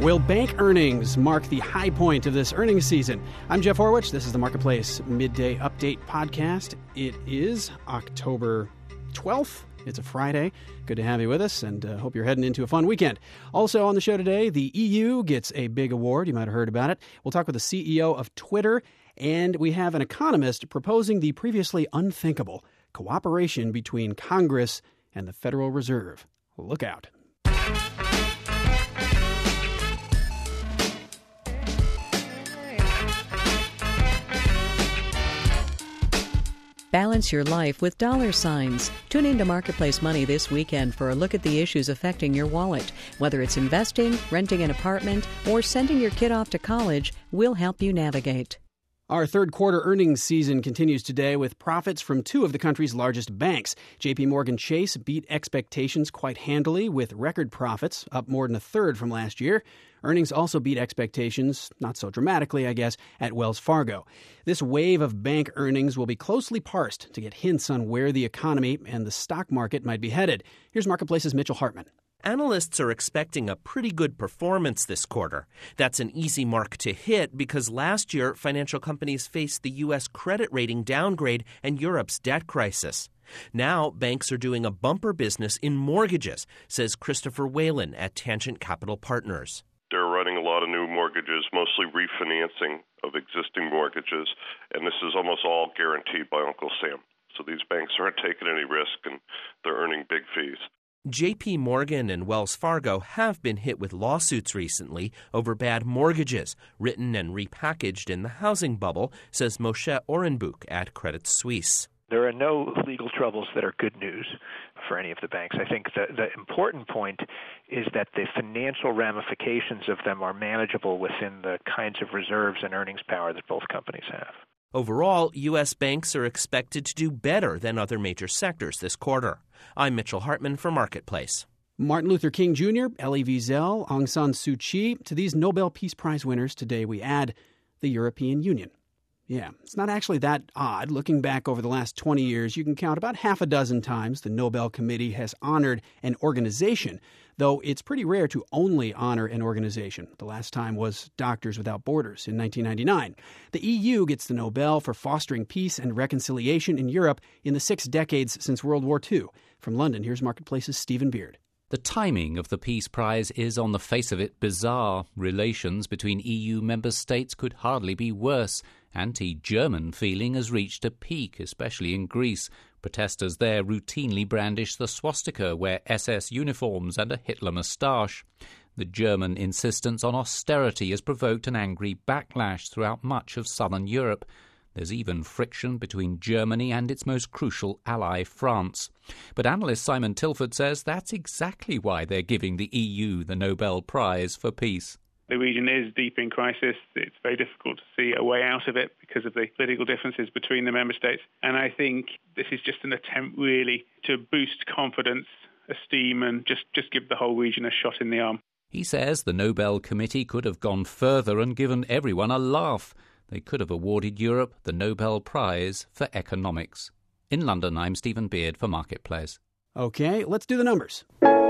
Will bank earnings mark the high point of this earnings season? I'm Jeff Horwich. This is the Marketplace Midday Update Podcast. It is October 12th. It's a Friday. Good to have you with us, and hope you're heading into a fun weekend. Also on the show today, the EU gets a big award. You might have heard about it. We'll talk with the CEO of Twitter, and we have an economist proposing the previously unthinkable cooperation between Congress and the Federal Reserve. Look out. Balance your life with dollar signs. Tune into Marketplace Money this weekend for a look at the issues affecting your wallet. Whether it's investing, renting an apartment, or sending your kid off to college, we'll help you navigate. Our third quarter earnings season continues today with profits from two of the country's largest banks. J.P. Morgan Chase beat expectations quite handily with record profits, up more than a third from last year. Earnings also beat expectations, not so dramatically, I guess, at Wells Fargo. This wave of bank earnings will be closely parsed to get hints on where the economy and the stock market might be headed. Here's Marketplace's Mitchell Hartman. Analysts are expecting a pretty good performance this quarter. That's an easy mark to hit because last year, financial companies faced the U.S. credit rating downgrade and Europe's debt crisis. Now, banks are doing a bumper business in mortgages, says Christopher Whalen at Tangent Capital Partners. They're running a lot of new mortgages, mostly refinancing of existing mortgages, and this is almost all guaranteed by Uncle Sam. So these banks aren't taking any risk, and they're earning big fees. J.P. Morgan and Wells Fargo have been hit with lawsuits recently over bad mortgages, written and repackaged in the housing bubble, says Moshe Orenbuch at Credit Suisse. There are no legal troubles that are good news for any of the banks. I think the important point is that the financial ramifications of them are manageable within the kinds of reserves and earnings power that both companies have. Overall, U.S. banks are expected to do better than other major sectors this quarter. I'm Mitchell Hartman for Marketplace. Martin Luther King Jr., Elie Wiesel, Aung San Suu Kyi. To these Nobel Peace Prize winners today we add the European Union. Yeah, it's not actually that odd. Looking back over the last 20 years, you can count about half a dozen times the Nobel Committee has honored an organization, though it's pretty rare to only honor an organization. The last time was Doctors Without Borders in 1999. The EU gets the Nobel for fostering peace and reconciliation in Europe in the 6 decades since World War II. From London, here's Marketplace's Stephen Beard. The timing of the Peace Prize is, on the face of it, bizarre. Relations between EU member states could hardly be worse. Anti-German feeling has reached a peak, especially in Greece. Protesters there routinely brandish the swastika, wear SS uniforms and a Hitler moustache. The German insistence on austerity has provoked an angry backlash throughout much of southern Europe. There's even friction between Germany and its most crucial ally, France. But analyst Simon Tilford says that's exactly why they're giving the EU the Nobel Prize for Peace. The region is deep in crisis. It's very difficult to see a way out of it because of the political differences between the member states. And I think this is just an attempt really to boost confidence, esteem, and just give the whole region a shot in the arm. He says the Nobel Committee could have gone further and given everyone a laugh. They could have awarded Europe the Nobel Prize for Economics. In London, I'm Stephen Beard for Marketplace. Okay, let's do the numbers.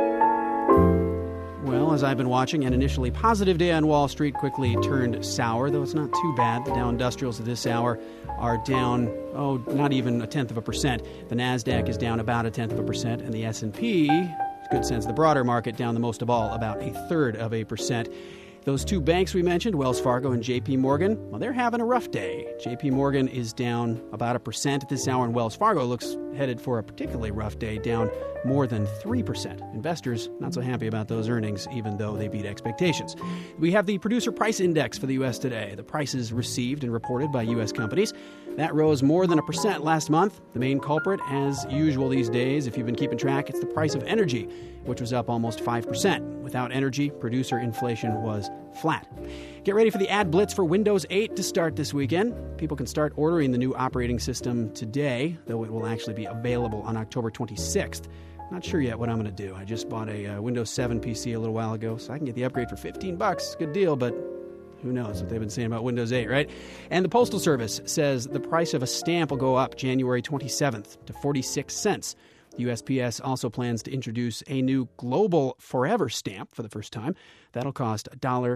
Well, as I've been watching, an initially positive day on Wall Street quickly turned sour, though it's not too bad. The Dow Industrials at this hour are down, not even 0.1%. The NASDAQ is down about 0.1%, and the S&P, good sense of the broader market, down the most of all, about 0.33%. Those two banks we mentioned, Wells Fargo and J.P. Morgan, well, they're having a rough day. J.P. Morgan is down about 1% at this hour, and Wells Fargo looks headed for a particularly rough day, down more than 3%. Investors not so happy about those earnings, even though they beat expectations. We have the Producer Price Index for the U.S. today. The prices received and reported by U.S. companies. That rose more than 1% last month. The main culprit, as usual these days, if you've been keeping track, it's the price of energy, which was up almost 5%. Without energy, producer inflation was flat. Get ready for the ad blitz for Windows 8 to start this weekend. People can start ordering the new operating system today, though it will actually be available on October 26th. Not sure yet what I'm going to do. I just bought a Windows 7 PC a little while ago, so I can get the upgrade for $15. Good deal, but who knows what they've been saying about Windows 8, right? And the Postal Service says the price of a stamp will go up January 27th to 46 cents. The USPS also plans to introduce a new global forever stamp for the first time. That'll cost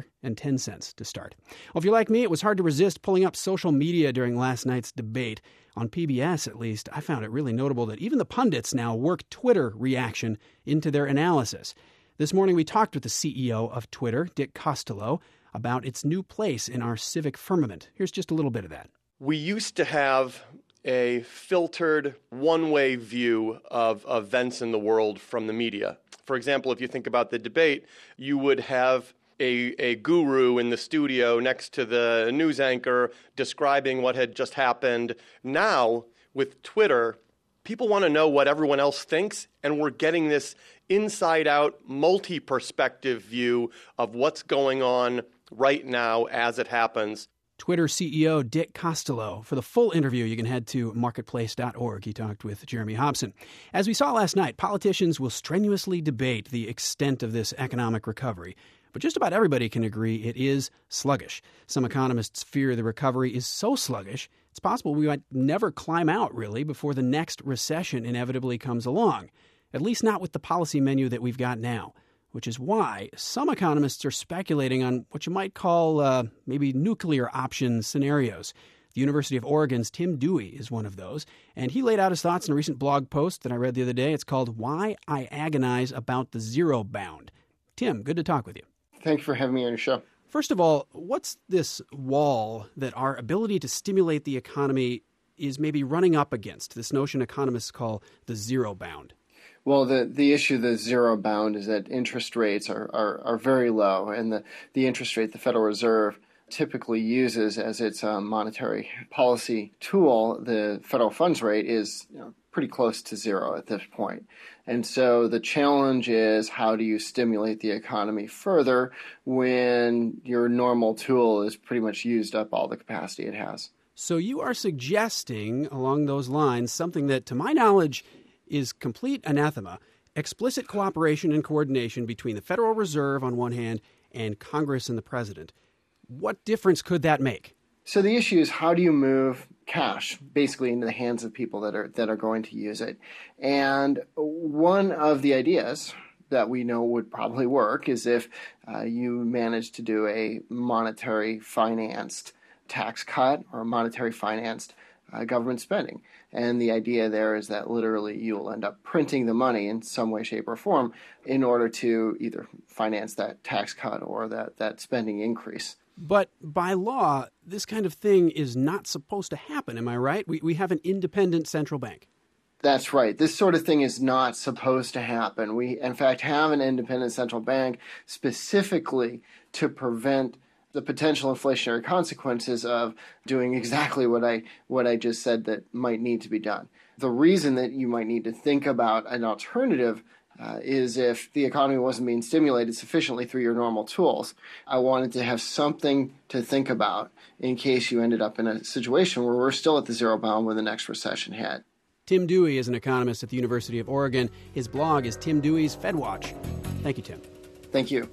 $1.10 to start. Well, if you're like me, it was hard to resist pulling up social media during last night's debate. On PBS, at least, I found it really notable that even the pundits now work Twitter reaction into their analysis. This morning, we talked with the CEO of Twitter, Dick Costolo, about its new place in our civic firmament. Here's just a little bit of that. We used to have a filtered, one-way view of events in the world from the media. For example, if you think about the debate, you would have a guru in the studio next to the news anchor describing what had just happened. Now, with Twitter, people want to know what everyone else thinks, and we're getting this inside-out, multi-perspective view of what's going on right now as it happens. Twitter CEO Dick Costolo. For the full interview, you can head to marketplace.org. He talked with Jeremy Hobson. As we saw last night, politicians will strenuously debate the extent of this economic recovery. But just about everybody can agree it is sluggish. Some economists fear the recovery is so sluggish, it's possible we might never climb out, really, before the next recession inevitably comes along. At least not with the policy menu that we've got now. Which is why some economists are speculating on what you might call maybe nuclear option scenarios. The University of Oregon's Tim Dewey is one of those, and he laid out his thoughts in a recent blog post that I read the other day. It's called Why I Agonize About the Zero Bound. Tim, good to talk with you. Thank you for having me on your show. First of all, what's this wall that our ability to stimulate the economy is maybe running up against, this notion economists call the zero bound? Well, the issue, the zero bound, is that interest rates are very low, and the interest rate the Federal Reserve typically uses as its monetary policy tool, the federal funds rate, is pretty close to zero at this point. And so the challenge is, how do you stimulate the economy further when your normal tool is pretty much used up all the capacity it has? So you are suggesting, along those lines, something that, to my knowledge, is complete anathema: explicit cooperation and coordination between the Federal Reserve on one hand and Congress and the president. What difference could that make? So the issue is, how do you move cash basically into the hands of people that are going to use it? And one of the ideas that we know would probably work is if you manage to do a monetary financed tax cut or monetary financed government spending. And the idea there is that literally you'll end up printing the money in some way, shape, or form in order to either finance that tax cut or that spending increase. But by law, this kind of thing is not supposed to happen, am I right? We have an independent central bank. That's right. This sort of thing is not supposed to happen. We, in fact, have an independent central bank specifically to prevent the potential inflationary consequences of doing exactly what I just said that might need to be done. The reason that you might need to think about an alternative is if the economy wasn't being stimulated sufficiently through your normal tools. I wanted to have something to think about in case you ended up in a situation where we're still at the zero bound when the next recession hit. Tim Dewey is an economist at the University of Oregon. His blog is Tim Dewey's FedWatch. Thank you, Tim. Thank you.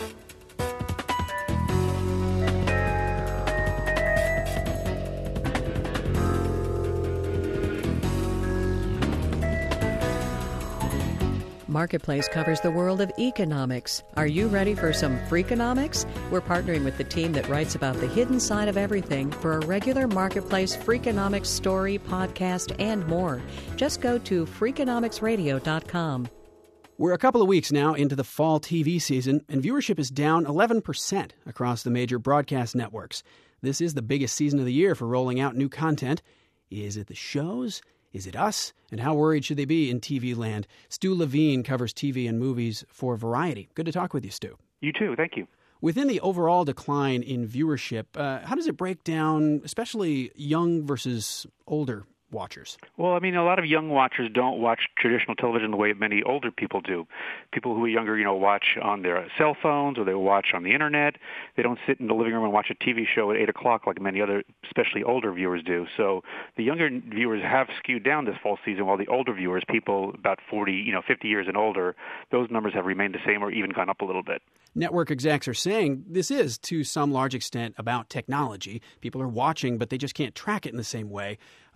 Marketplace covers the world of economics. Are you ready for some Freakonomics? We're partnering with the team that writes about the hidden side of everything for a regular Marketplace Freakonomics story, podcast, and more. Just go to Freakonomicsradio.com. We're a couple of weeks now into the fall TV season, and viewership is down 11% across the major broadcast networks. This is the biggest season of the year for rolling out new content. Is it the shows? Is it us? And how worried should they be in TV land? Stu Levine covers TV and movies for Variety. Good to talk with you, Stu. You too. Thank you. Within the overall decline in viewership, how does it break down, especially young versus older watchers? Well, I mean, a lot of young watchers don't watch traditional television the way many older people do. People who are younger, watch on their cell phones or they watch on the internet. They don't sit in the living room and watch a TV show at 8 o'clock like many other, especially older viewers do. So the younger viewers have skewed down this fall season, while the older viewers, people about 40, 50 years and older, those numbers have remained the same or even gone up a little bit. Network execs are saying this is, to some large extent, about technology. People are watching, but they just can't track it in the same way.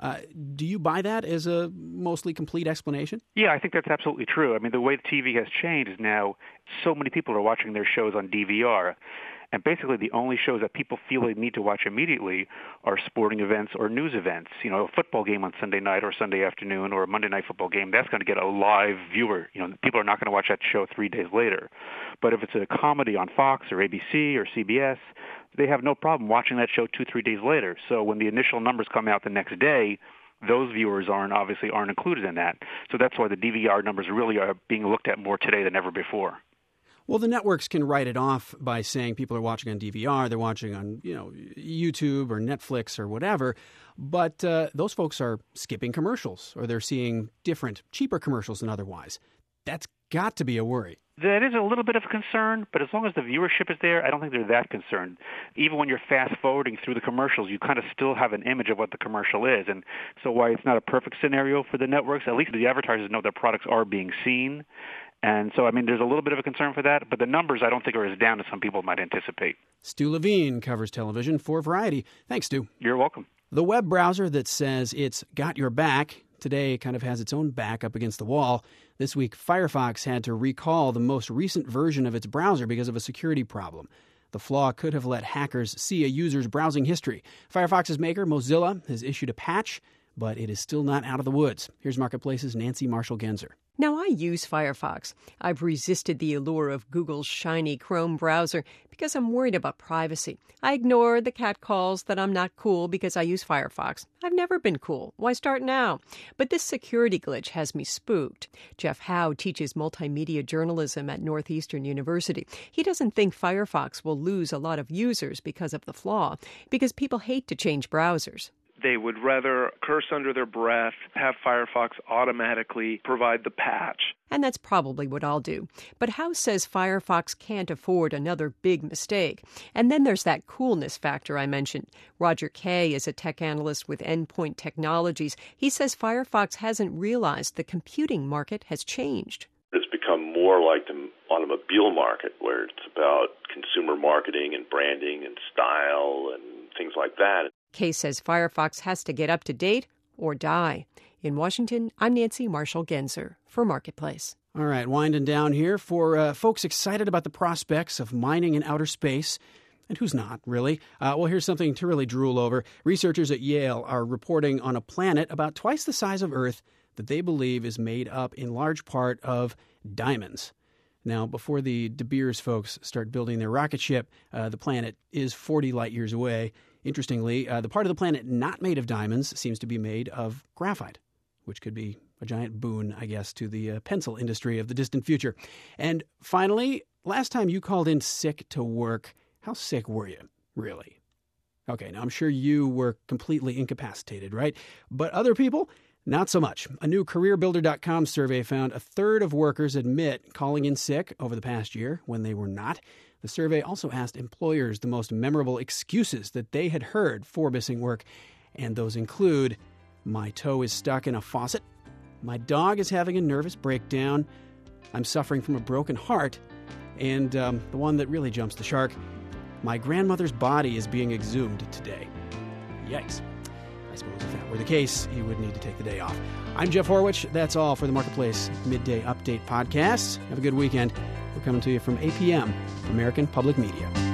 Do you buy that as a mostly complete explanation? Yeah, I think that's absolutely true. I mean, the way the TV has changed is now so many people are watching their shows on DVR. And basically the only shows that people feel they need to watch immediately are sporting events or news events. You know, a football game on Sunday night or Sunday afternoon or a Monday night football game, that's going to get a live viewer. You know, people are not going to watch that show 3 days later. But if it's a comedy on Fox or ABC or CBS, they have no problem watching that show 2-3 days later. So when the initial numbers come out the next day, those viewers aren't included in that. So that's why the DVR numbers really are being looked at more today than ever before. Well, the networks can write it off by saying people are watching on DVR, they're watching on, YouTube or Netflix or whatever, but those folks are skipping commercials or they're seeing different, cheaper commercials than otherwise. That's got to be a worry. That is a little bit of a concern, but as long as the viewership is there, I don't think they're that concerned. Even when you're fast-forwarding through the commercials, you kind of still have an image of what the commercial is. And so while it's not a perfect scenario for the networks, at least the advertisers know their products are being seen. And so, I mean, there's a little bit of a concern for that, but the numbers I don't think are as down as some people might anticipate. Stu Levine covers television for Variety. Thanks, Stu. You're welcome. The web browser that says it's got your back today kind of has its own back up against the wall. This week, Firefox had to recall the most recent version of its browser because of a security problem. The flaw could have let hackers see a user's browsing history. Firefox's maker, Mozilla, has issued a patch, but it is still not out of the woods. Here's Marketplace's Nancy Marshall-Genzer. Now, I use Firefox. I've resisted the allure of Google's shiny Chrome browser because I'm worried about privacy. I ignore the catcalls that I'm not cool because I use Firefox. I've never been cool. Why start now? But this security glitch has me spooked. Jeff Howe teaches multimedia journalism at Northeastern University. He doesn't think Firefox will lose a lot of users because of the flaw, because people hate to change browsers. They would rather curse under their breath, have Firefox automatically provide the patch. And that's probably what I'll do. But Howe says Firefox can't afford another big mistake. And then there's that coolness factor I mentioned. Roger Kay is a tech analyst with Endpoint Technologies. He says Firefox hasn't realized the computing market has changed. It's become more like the automobile market, where it's about consumer marketing and branding and style and things like that. Kay says Firefox has to get up to date or die. In Washington, I'm Nancy Marshall-Genzer for Marketplace. All right, winding down here for folks excited about the prospects of mining in outer space. And who's not, really? Well, here's something to really drool over. Researchers at Yale are reporting on a planet about twice the size of Earth that they believe is made up in large part of diamonds. Now, before the De Beers folks start building their rocket ship, the planet is 40 light years away. Interestingly, the part of the planet not made of diamonds seems to be made of graphite, which could be a giant boon, I guess, to the pencil industry of the distant future. And finally, last time you called in sick to work, how sick were you, really? Okay, now I'm sure you were completely incapacitated, right? But other people, not so much. A new CareerBuilder.com survey found a third of workers admit calling in sick over the past year when they were not. The survey also asked employers the most memorable excuses that they had heard for missing work, and those include, my toe is stuck in a faucet, my dog is having a nervous breakdown, I'm suffering from a broken heart, and the one that really jumps the shark, my grandmother's body is being exhumed today. Yikes. I suppose if that were the case, you would need to take the day off. I'm Jeff Horwich. That's all for the Marketplace Midday Update podcast. Have a good weekend. We're coming to you from APM, American Public Media.